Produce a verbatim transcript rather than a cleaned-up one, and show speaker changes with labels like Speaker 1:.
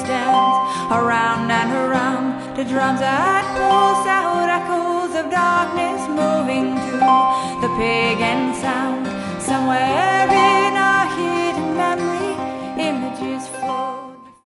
Speaker 1: stands around and around to drums that pulse out echoes of darkness, moving to the pagan sound somewhere